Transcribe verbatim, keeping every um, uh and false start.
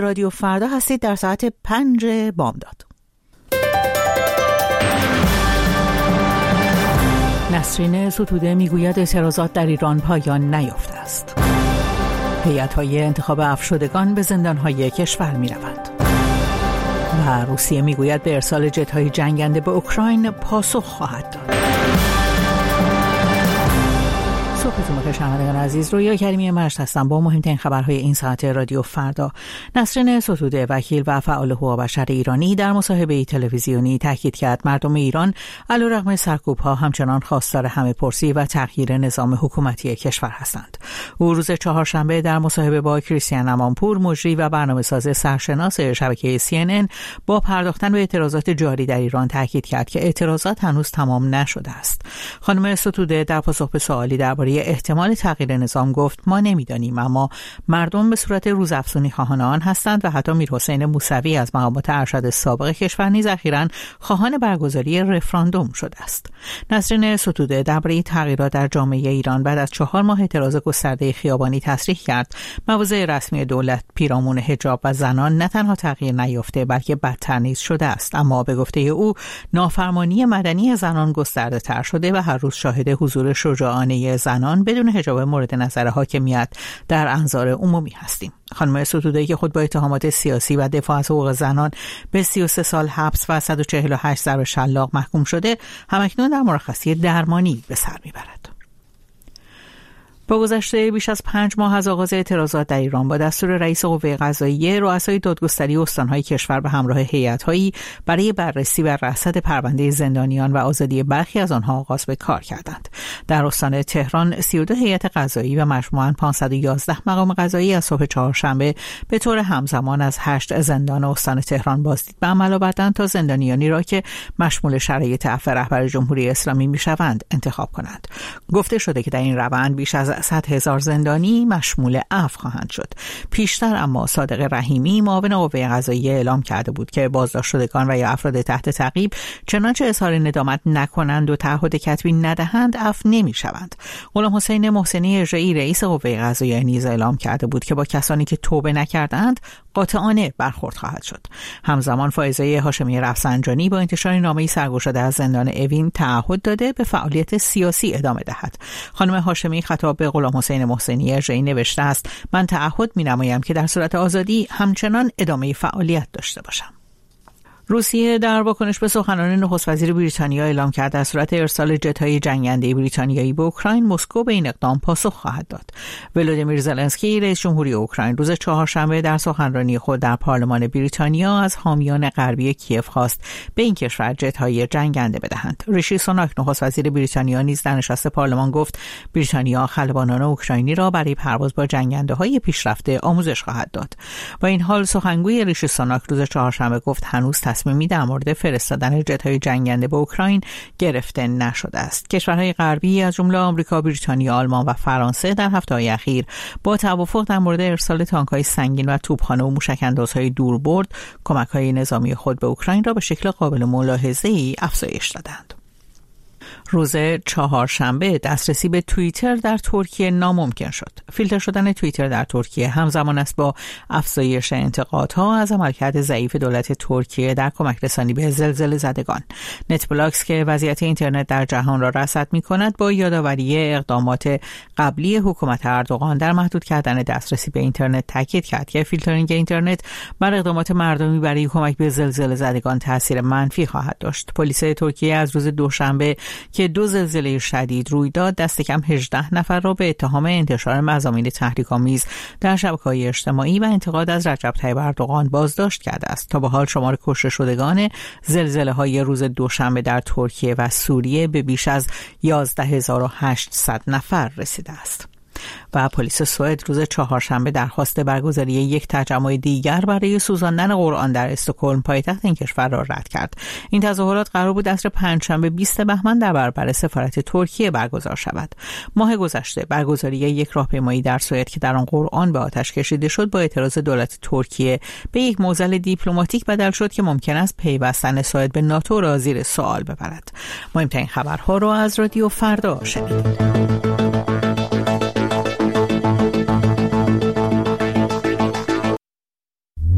رادیو فردا هستید در ساعت پنج بامداد. نسرین ستوده میگوید اعتراضات در ایران پایان نیافته است. هیئت‌های انتخاب افشدگان به زندان‌های کشور می‌روند. و روسیه میگوید به ارسال جت‌های جنگنده به اوکراین پاسخ خواهد داد. صبحتون بخیر شنوندگان عزیز، رویا کریمی مشت هستم با مهمترین خبرهای این ساعت رادیو فردا. نسرین ستوده، وکیل و فعال حقوق بشر ایرانی، در مصاحبه تلویزیونی تاکید کرد مردم ایران علیرغم سرکوب‌ها همچنان خواستار همه‌پرسی و تغییر نظام حکومتی کشور هستند. او روز چهارشنبه در مصاحبه با کریستیان امانپور، مجری و برنامه‌ساز سرشناس شبکه سی ان ان، با پرداختن به اعتراضات جاری در ایران تاکید کرد که اعتراضات هنوز تمام نشده است. خانم ستوده در پاسخ به سوالی درباره احتمال تغییر نظام گفت ما نمیدانیم، اما مردم به صورت روزافزونی خواهان آن هستند و حتی میرحسین موسوی از مقامات ارشد سابق کشور نیز اخیراً خواهان برگزاری رفراندوم شده است. نسرین ستوده درباره تغییرات در جامعه ایران بعد از چهار ماه اعتراض گسترده خیابانی تصریح کرد مواضع رسمی دولت پیرامون حجاب و زنان نه تنها تغییر نیافته بلکه بدتر نیز شده است، اما به گفته او نافرمانی مدنی زنان گسترده تر شده و هر روز شاهد حضور شجاعانه زنان بدون حجاب مورد نظر حاکمیت در انظار عمومی هستیم. خانم ستوده که خود با اتهامات سیاسی و دفاع از حقوق زنان به سی و سه سال حبس و صد و چهل و هشت ضرب شلاق محکوم شده، همکنون در مرخصی درمانی به سر میبرد. با گذشته بیش از پنج ماه از آغاز اعتراضات در ایران، با دستور رئیس قوه قضاییه، رؤسای دادگستری استانهای کشور به همراه هیئت‌هایی برای بررسی و رصد پرونده زندانیان و آزادی برخی از آنها آغاز به کار کردند. در استان تهران سی و دو هیئت قضایی و مجموعاً پانصد و یازده مقام قضایی از صبح چهارشنبه به طور همزمان از هشت زندان استان تهران بازدید به عمل آوردند تا زندانیانی را که مشمول شرایط عفو رهبر جمهوری اسلامی میشوند انتخاب کنند. گفته شده که در این روند بیش از صد هزار زندانی مشمول عفو خواهند شد. پیشتر اما صادق رحیمی، معاون قوه قضاییه، اعلام کرده بود که بازداشت شدگان و یا افراد تحت تعقیب چنانچه اظهار ندامت نکنند و تعهد کتبی ندهند عفو نمی‌شوند. غلام حسین محسنی اجرایی، رئیس قوه قضاییه، نیز اعلام کرده بود که با کسانی که توبه نکردند قاطعانه برخورد خواهد شد. همزمان فائزه هاشمی رفسنجانی با انتشار نامه‌ای سرگشاده از زندان اوین تعهد داده به فعالیت سیاسی ادامه دهد. خانم هاشمی خطاب به غلام حسین محسنی اجرایی نوشته است: من تعهد می‌نمایم که در صورت آزادی همچنان ادامه فعالیت داشته باشم. روسیه در واکنش به سخنان نخست وزیر بریتانیا اعلام کرد در صورت ارسال جت‌های جنگنده بریتانیایی به اوکراین، مسکو به این اقدام پاسخ خواهد داد. ولودیمیر زلنسکی، رئیس جمهوری اوکراین، روز چهارشنبه در سخنرانی خود در پارلمان بریتانیا از حامیان غربی کیف خواست به این کشور جت‌های جنگنده بدهند. ریشی سوناک، نخست وزیر بریتانیا، نیز در نشست پارلمان گفت بریتانیا خلبانان اوکراینی را برای پرواز با جنگنده‌های پیشرفته آموزش خواهد داد. با این حال سخنگوی ریشی سوناک روز چهارشنبه گفت هنوز تصمیمی در مورد فرستادن جت‌های جنگنده به اوکراین گرفته نشده است. کشورهای غربی از جمله آمریکا، بریتانیا، آلمان و فرانسه در هفته‌های اخیر با توافق در مورد ارسال تانک‌های سنگین و توپخانه و موشک‌اندازهای دوربرد کمک‌های نظامی خود به اوکراین را به شکل قابل ملاحظه‌ای افزایش دادند. روز چهارشنبه دسترسی به توییتر در ترکیه ناممکن شد. فیلتر شدن توییتر در ترکیه همزمان است با افزایش انتقادها از عملکرد ضعیف دولت ترکیه در کمک رسانی به زلزله زدگان. نت بلاکس که وضعیت اینترنت در جهان را رصد می‌کند، با یادآوری اقدامات قبلی حکومت اردوغان در محدود کردن دسترسی به اینترنت تاکید کرد که فیلترینگ اینترنت بر اقدامات مردمی برای کمک به زلزله زدگان تاثیر منفی خواهد داشت. پلیس ترکیه از روز دوشنبه که دو زلزله شدید روی داد، دست کم هجده نفر را به اتهام انتشار مضامین تحریک‌آمیز در شبکه‌های اجتماعی و انتقاد از رجب طیب اردوغان بازداشت کرده است. تا به حال شمار کشته شدگان زلزله‌های روز دوشنبه در ترکیه و سوریه به بیش از یازده هزار و هشتصد نفر رسیده است. و پلیس سوئد روز چهارشنبه درخواست برگزاری یک تجمع دیگر برای سوزاندن قرآن در استکهلم، پایتخت این کشور، را رد کرد. این تظاهرات قرار بود عصر پنجشنبه بیست بهمن در برابر سفارت ترکیه برگزار شود. ماه گذشته برگزاری یک راهپیمایی در سوئد که در آن قرآن به آتش کشیده شد، با اعتراض دولت ترکیه به یک معضل دیپلماتیک بدل شد که ممکن است پیوستن سوئد به ناتو را زیر سوال ببرد. مهمترین خبرها را از رادیو فردا شنیدید.